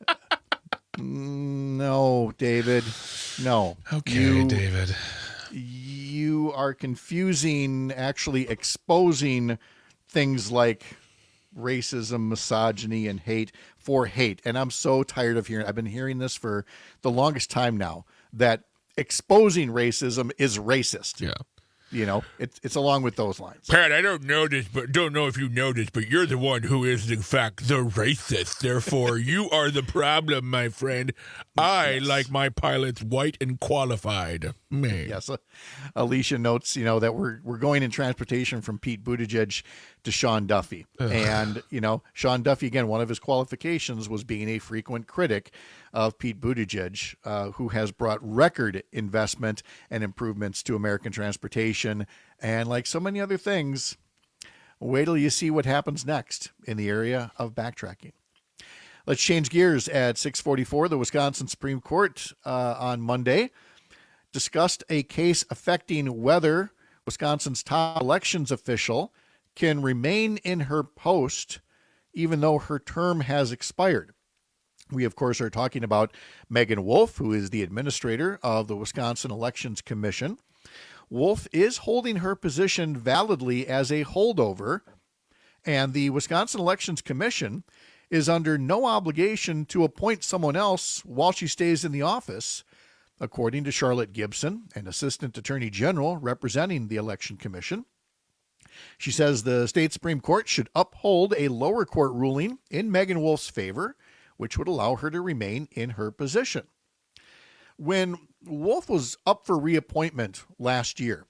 No, David. No.
Okay, David.
You are confusing, actually exposing things like racism, misogyny, and hate for hate. And I'm so tired of hearing, I've been hearing this for the longest time now, that exposing racism is racist.
Yeah.
You know, it's along with those lines.
Pat, I don't know if you know this, but you're the one who is, in fact, the racist. Therefore, you are the problem, my friend. I like my pilots white and qualified. Man.
Yes. Alicia notes, you know, that we're going in transportation from Pete Buttigieg to Sean Duffy. And, you know, Sean Duffy, again, one of his qualifications was being a frequent critic of Pete Buttigieg, who has brought record investment and improvements to American transportation. And like so many other things, wait till you see what happens next in the area of backtracking. Let's change gears at 6:44. The Wisconsin Supreme Court on Monday discussed a case affecting whether Wisconsin's top elections official can remain in her post even though her term has expired. We, of course, are talking about Megan Wolf, who is the administrator of the Wisconsin Elections Commission. Wolf is holding her position validly as a holdover, and the Wisconsin Elections Commission is under no obligation to appoint someone else while she stays in the office, according to Charlotte Gibson, an assistant attorney general representing the Election Commission. She says the state Supreme Court should uphold a lower court ruling in Megan Wolf's favor, which would allow her to remain in her position. When Wolf was up for reappointment last year,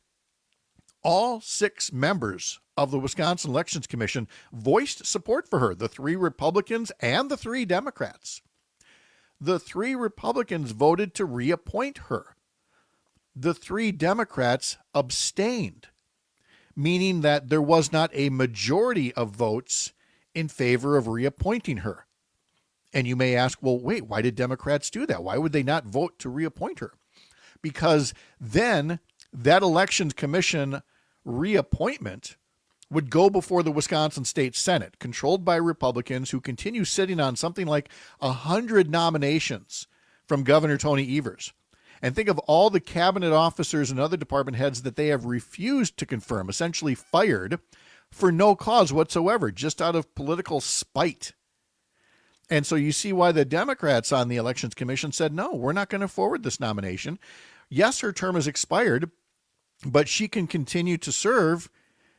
all 6 members of the Wisconsin Elections Commission voiced support for her, the 3 Republicans and the 3 Democrats. The 3 Republicans voted to reappoint her. The 3 Democrats abstained, meaning that there was not a majority of votes in favor of reappointing her. And you may ask, well, wait, why did Democrats do that? Why would they not vote to reappoint her? Because then that Elections Commission reappointment would go before the Wisconsin State Senate, controlled by Republicans who continue sitting on something like 100 nominations from Governor Tony Evers. And think of all the cabinet officers and other department heads that they have refused to confirm, essentially fired for no cause whatsoever, just out of political spite. And so you see why the Democrats on the Elections Commission said, no, we're not going to forward this nomination. Yes, her term has expired, but she can continue to serve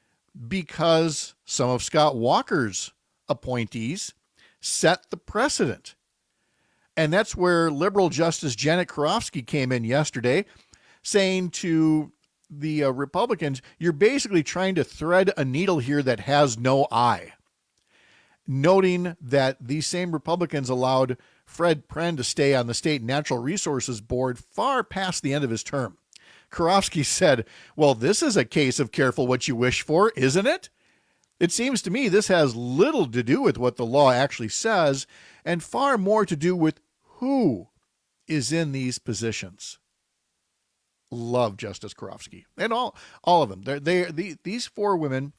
because some of Scott Walker's appointees set the precedent. And that's where liberal Justice Janet Karofsky came in yesterday, saying to the Republicans, you're basically trying to thread a needle here that has no eye. Noting that these same Republicans allowed Fred Prenn to stay on the State Natural Resources Board far past the end of his term. Karofsky said, well, this is a case of careful what you wish for, isn't it? It seems to me this has little to do with what the law actually says and far more to do with who is in these positions. Love Justice Karofsky and all of them. These 4 women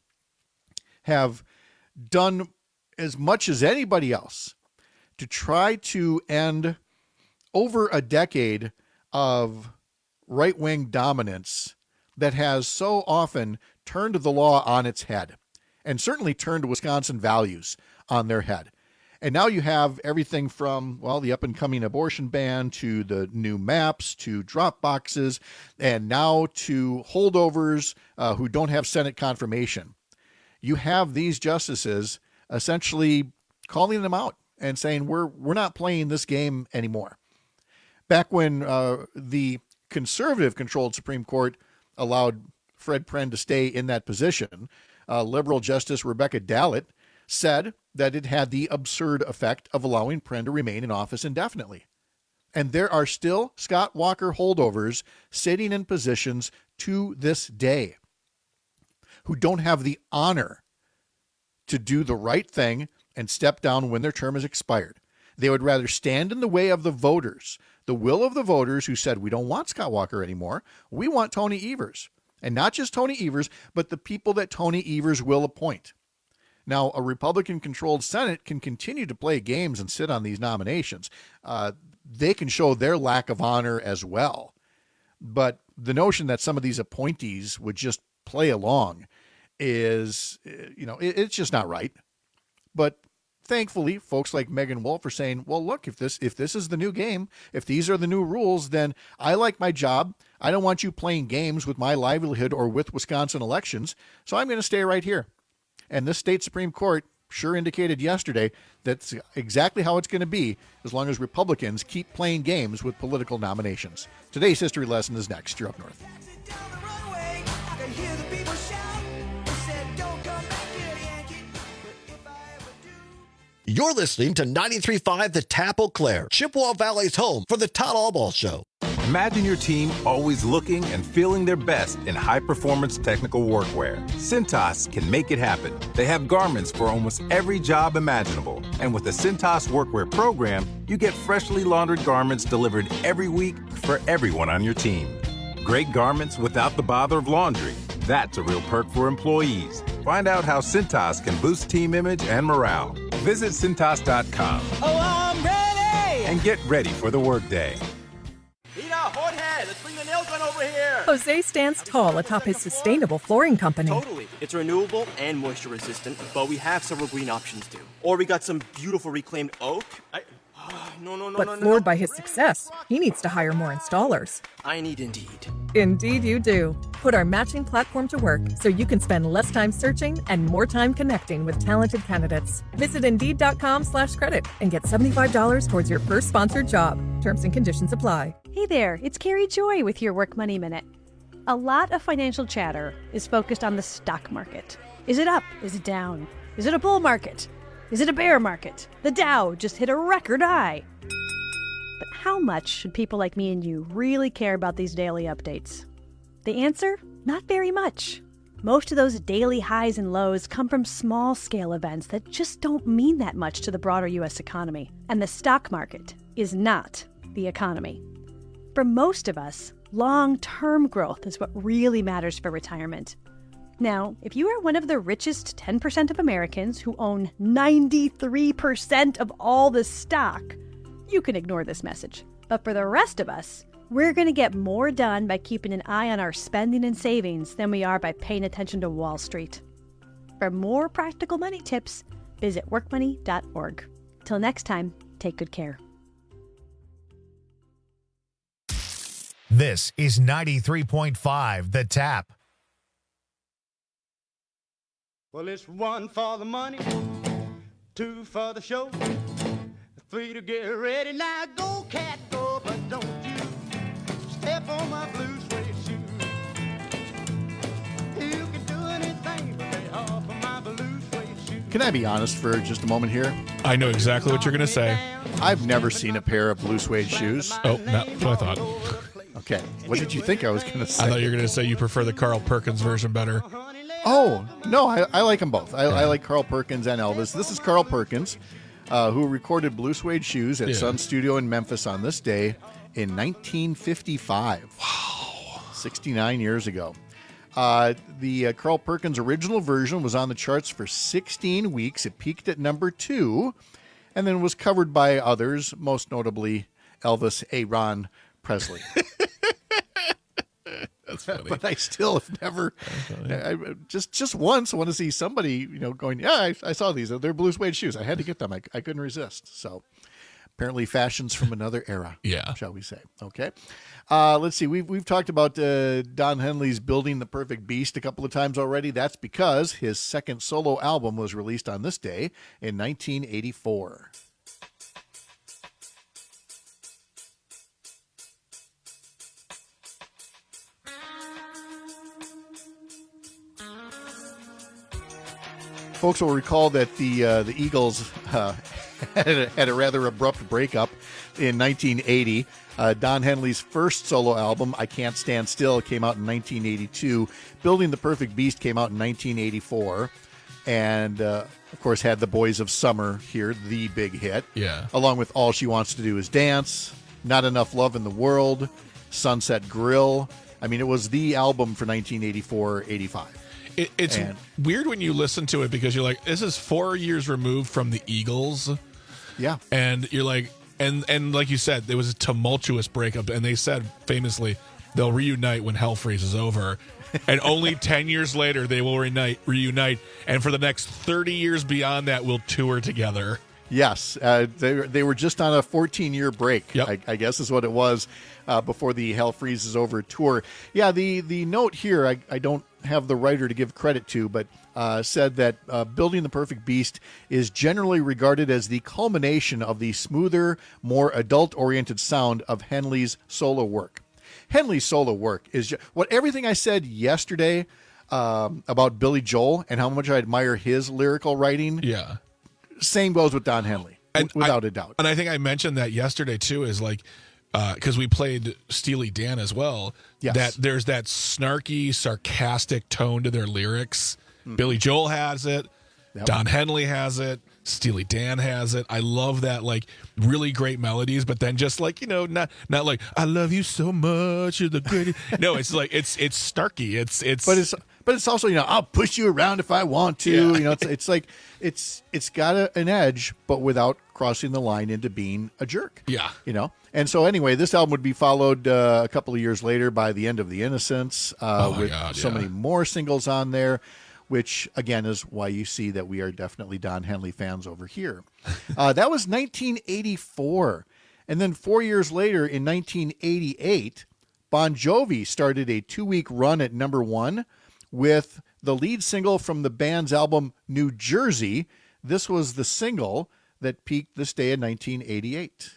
have done as much as anybody else to try to end over a decade of right-wing dominance that has so often turned the law on its head and certainly turned Wisconsin values on their head. And now you have everything from, well, the up-and-coming abortion ban to the new maps to drop boxes and now to holdovers who don't have Senate confirmation. You have these justices essentially calling them out and saying, we're not playing this game anymore. Back when the conservative-controlled Supreme Court allowed Fred Prenn to stay in that position, liberal Justice Rebecca Dallett said that it had the absurd effect of allowing Prenn to remain in office indefinitely. And there are still Scott Walker holdovers sitting in positions to this day who don't have the honor to do the right thing and step down when their term is expired. They would rather stand in the way of the voters, the will of the voters who said, we don't want Scott Walker anymore. We want Tony Evers. And not just Tony Evers, but the people that Tony Evers will appoint. Now, a Republican-controlled Senate can continue to play games and sit on these nominations. They can show their lack of honor as well. But the notion that some of these appointees would just play along is, it's just not right. But thankfully, folks like Megan Wolf are saying, well, look, if this is the new game, if these are the new rules, then I like my job. I don't want you playing games with my livelihood or with Wisconsin elections, so I'm going to stay right here. And this state Supreme Court sure indicated yesterday that's exactly how it's going to be as long as Republicans keep playing games with political nominations. Today's history lesson is next. You're up north.
You're listening to 93.5 The Tap Eau Claire, Chippewa Valley's home for the Todd Allball Show.
Imagine your team always looking and feeling their best in high-performance technical workwear. Cintas can make it happen. They have garments for almost every job imaginable. And with the Cintas Workwear program, you get freshly laundered garments delivered every week for everyone on your team. Great garments without the bother of laundry. That's a real perk for employees. Find out how Cintas can boost team image and morale. Visit Cintas.com.
Oh, I'm ready!
And get ready for the workday.
Peter, Jorge, let's bring the nail gun over here.
Jose stands tall atop his sustainable flooring company.
Totally. It's renewable and moisture resistant, but we have several green options too. Or we got some beautiful reclaimed oak.
But floored by his success, he needs to hire more installers.
I need Indeed.
Indeed you do. Put our matching platform to work so you can spend less time searching and more time connecting with talented candidates. Visit Indeed.com/credit and get $75 towards your first sponsored job. Terms and conditions apply.
Hey there, it's Carrie Joy with your Work Money Minute. A lot of financial chatter is focused on the stock market. Is it up? Is it down? Is it a bull market? Is it a bear market? The Dow just hit a record high. But how much should people like me and you really care about these daily updates? The answer? Not very much. Most of those daily highs and lows come from small-scale events that just don't mean that much to the broader U.S. economy. And the stock market is not the economy. For most of us, long-term growth is what really matters for retirement. Now, if you are one of the richest 10% of Americans who own 93% of all the stock, you can ignore this message. But for the rest of us, we're going to get more done by keeping an eye on our spending and savings than we are by paying attention to Wall Street. For more practical money tips, visit workmoney.org. Till next time, take good care.
This is 93.5 The Tap.
Well, it's 1 for the money, 2 for the show, 3 to get ready. Now go, cat, go, but don't you step on my blue suede shoe. You can do anything but lay off of my blue suede shoe.
Can I be honest for just a moment here?
I know exactly what you're going to say.
I've never seen a pair of blue suede shoes.
Oh, no, that's what I thought.
Okay. What did you think I was going to say?
I thought you were going to say you prefer the Carl Perkins version better.
Oh, no, I like them both. I like Carl Perkins and Elvis. This is Carl Perkins, who recorded Blue Suede Shoes at Sun Studio in Memphis on this day in 1955. Wow. 69 years ago. The Carl Perkins original version was on the charts for 16 weeks. It peaked at number 2 and then was covered by others, most notably Elvis Aaron Presley.
That's funny.
But I still have never, just once, I want to see somebody, going, yeah, I saw these. They're blue suede shoes. I had to get them. I couldn't resist. So apparently fashions from another era, shall we say. Okay. Let's see. We've talked about Don Henley's Building the Perfect Beast a couple of times already. That's because his second solo album was released on this day in 1984. Folks will recall that the Eagles had a rather abrupt breakup in 1980. Don Henley's first solo album, I Can't Stand Still, came out in 1982. Building the Perfect Beast came out in 1984. And, of course, had The Boys of Summer here, the big hit.
Yeah.
Along with All She Wants to Do Is Dance, Not Enough Love in the World, Sunset Grill. I mean, it was the album for 1984-85.
It's weird when you listen to it because you're like, this is 4 years removed from the Eagles.
Yeah.
And you're like, and like you said, there was a tumultuous breakup. And they said famously, they'll reunite when hell freezes over. And only 10 years later, they will reunite. And for the next 30 years beyond that, we'll tour together.
Yes, they were just on a 14-year break, I guess is what it was, before the Hell Freezes Over tour. Yeah, the note here, I don't have the writer to give credit to, but said that Building the Perfect Beast is generally regarded as the culmination of the smoother, more adult-oriented sound of Henley's solo work. Henley's solo work is everything I said yesterday about Billy Joel and how much I admire his lyrical writing.
Yeah.
Same goes with Don Henley, without a doubt.
And I think I mentioned that yesterday, too, is like, because we played Steely Dan as well, that there's that snarky, sarcastic tone to their lyrics. Mm-hmm. Billy Joel has it. Yep. Don Henley has it. Steely Dan has it. I love that, like, really great melodies, but then just like, not like, I love you so much, you're the greatest. No, it's like it's snarky.
But it's also, I'll push you around if I want to.
Yeah.
It's like it's got an edge, but without crossing the line into being a jerk.
Yeah.
And so anyway, this album would be followed a couple of years later by The End of the Innocents, with so many more singles on there, which again is why you see that we are definitely Don Henley fans over here. That was 1984. And then 4 years later in 1988, Bon Jovi started a 2-week run at number 1 with the lead single from the band's album New Jersey. This was the single that peaked this day in 1988.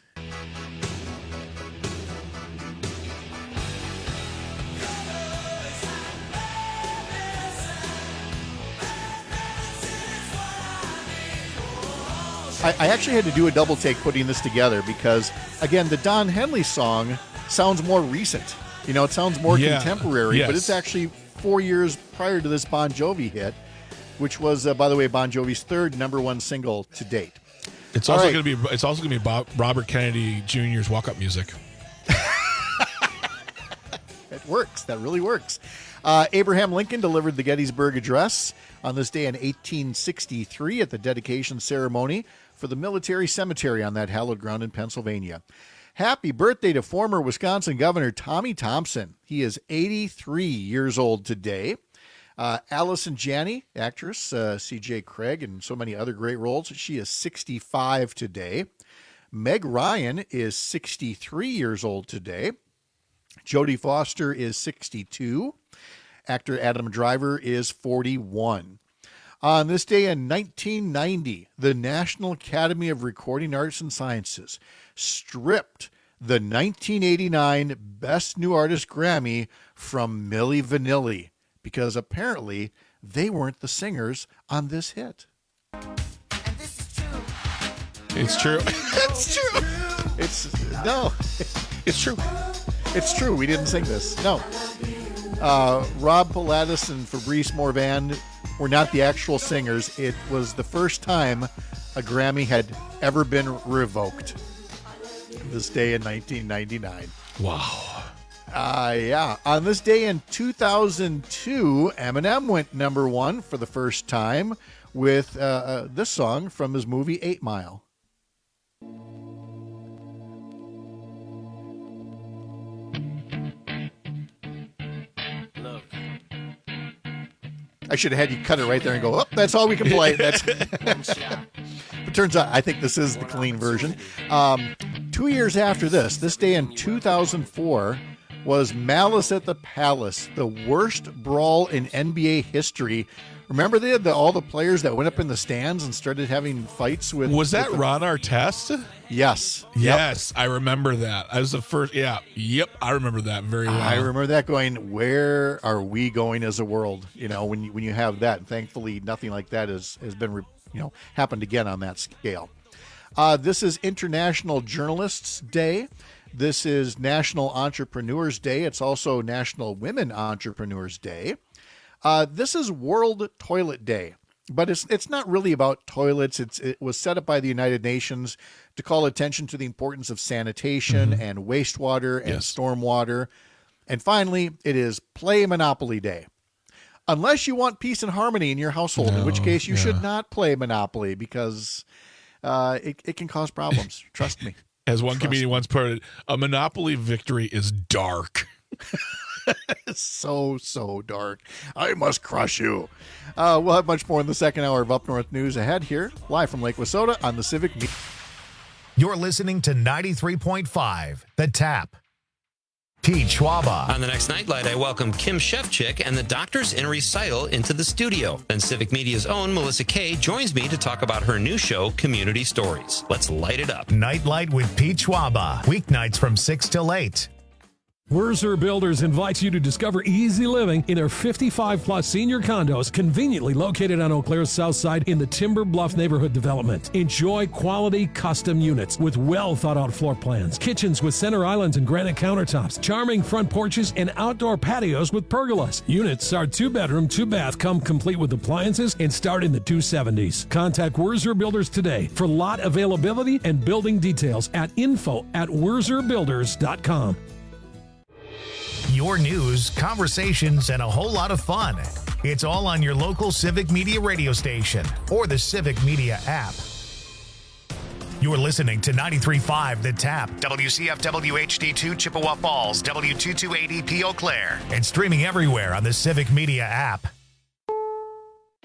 I actually had to do a double take putting this together because, again, the Don Henley song sounds more recent. It sounds more contemporary, but it's actually 4 years prior to this Bon Jovi hit, which was, by the way, Bon Jovi's third number 1 single to date.
It's also going to be Robert Kennedy Jr.'s walk-up music.
It works. That really works. Abraham Lincoln delivered the Gettysburg Address on this day in 1863 at the dedication ceremony for the military cemetery on that hallowed ground in Pennsylvania. Happy birthday to former Wisconsin Governor Tommy Thompson. He is 83 years old today. Allison Janney, actress, C.J. Craig, and so many other great roles. She is 65 today. Meg Ryan is 63 years old today. Jodie Foster is 62. Actor Adam Driver is 41. On this day in 1990, the National Academy of Recording Arts and Sciences stripped the 1989 Best New Artist Grammy from Milli Vanilli because apparently they weren't the singers on this hit.
It's true.
It's true. It's true. It's true. We didn't sing this. No. Rob Pilatus and Fabrice Morvan were not the actual singers. It was the first time a Grammy had ever been revoked. This day in 1999.
Wow.
Yeah. On this day in 2002, Eminem went number 1 for the first time with this song from his movie 8 Mile. I should have had you cut it right there and go, oh, that's all we can play. It turns out I think this is the clean version. 2 years after this day in 2004, was Malice at the Palace, the worst brawl in NBA history. Remember they had all the players that went up in the stands and started having fights with...
Was that Ron Artest?
Yes.
Yes, I remember that. I was the first... Yeah. Yep, I remember that very well.
I remember that going, where are we going as a world? When you have that. And thankfully, nothing like that has been, happened again on that scale. This is International Journalists Day. This is National Entrepreneurs Day. It's also National Women Entrepreneurs Day. This is World Toilet Day, but it's not really about toilets. It was set up by the United Nations to call attention to the importance of sanitation and wastewater and stormwater. And finally, it is Play Monopoly Day. Unless you want peace and harmony in your household, in which case you should not play Monopoly because it can cause problems. Trust me.
As one comedian once put it, a Monopoly victory is dark.
So dark. I must crush you. We'll have much more in the second hour of Up North News ahead here, live from Lake Wissota on the Civic Media.
You're listening to 93.5, The Tap. Pete Schwaba.
On the next Nightlight, I welcome Kim Shevchik and the Doctors in Recital into the studio. Then Civic Media's own Melissa Kay joins me to talk about her new show, Community Stories. Let's light it up.
Nightlight with Pete Schwaba. Weeknights from 6 till 8.
Wurzer Builders invites you to discover easy living in their 55-plus senior condos conveniently located on Eau Claire's south side in the Timber Bluff neighborhood development. Enjoy quality custom units with well-thought-out floor plans, kitchens with center islands and granite countertops, charming front porches, and outdoor patios with pergolas. Units are 2-bedroom, 2-bath, come complete with appliances, and start in the 270s. Contact Wurzer Builders today for lot availability and building details at info@wurzerbuilders.com.
Your news, conversations, and a whole lot of fun. It's all on your local Civic Media radio station or the Civic Media app. You're listening to 93.5 The Tap, WCFW HD2 Chippewa Falls, W228EP Eau Claire, and streaming everywhere on the Civic Media app.